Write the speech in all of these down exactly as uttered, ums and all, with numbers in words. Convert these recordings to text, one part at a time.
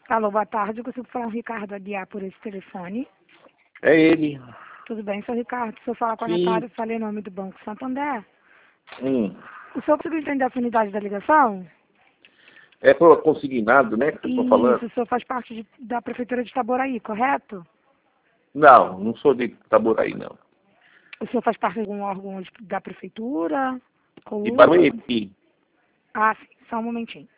Alô, boa tarde. Eu consigo falar com o Ricardo Aguiar por esse telefone? É ele. Tudo bem, sou Ricardo. Se eu falar com a Sim. Natália, falei em nome do Banco Santander. Hum. O senhor conseguiu entender a finalidade da ligação? É por consignado, né, que eu estou Isso, falando? o senhor faz parte de- da Prefeitura de Itaboraí, correto? Não, não sou de Itaboraí, não. O senhor faz parte de algum órgão de- da Prefeitura? De Coluna? Barueri. Ah, sim, só um momentinho.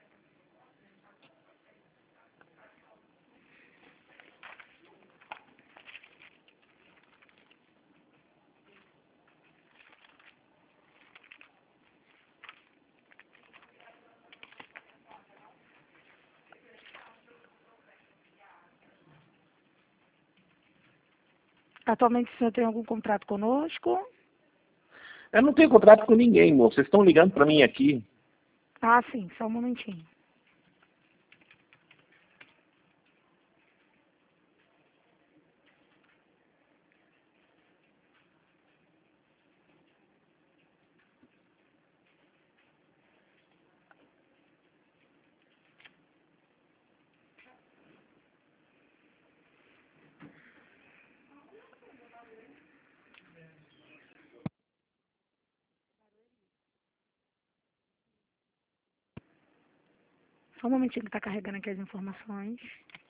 Atualmente o senhor tem algum contrato conosco? Eu não tenho contrato com ninguém, moço. Vocês estão ligando para mim aqui. Ah, sim, só um momentinho. Só um momentinho que está carregando aqui as informações.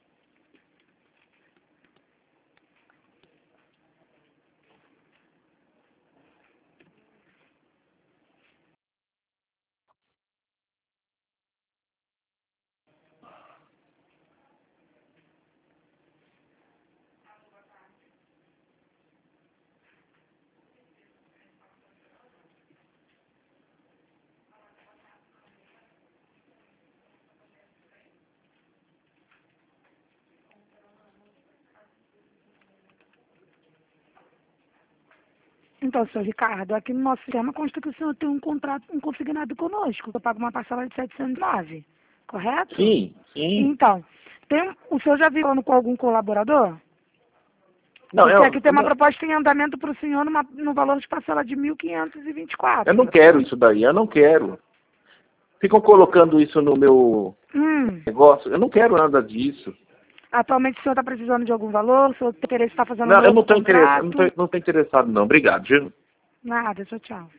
Então, senhor Ricardo, aqui no nosso sistema consta que o senhor tem um contrato, um consignado conosco, que eu pago uma parcela de setecentos e nove, correto? Sim, sim. Então, tem, o senhor já viu falando com algum colaborador? Não, Porque eu, aqui tem uma não, proposta em andamento para o senhor numa, no valor de parcela de mil quinhentos e vinte e quatro. eu não quero isso daí, eu não quero. Ficam colocando isso no meu Hum, negócio. Eu não quero nada disso. atualmente o senhor está precisando de algum valor? O senhor tem interesse em estar fazendo um Não, eu não novo estou interessado, não contrato? tô, não tô interessado, não. Obrigado, viu? Nada, tchau, tchau.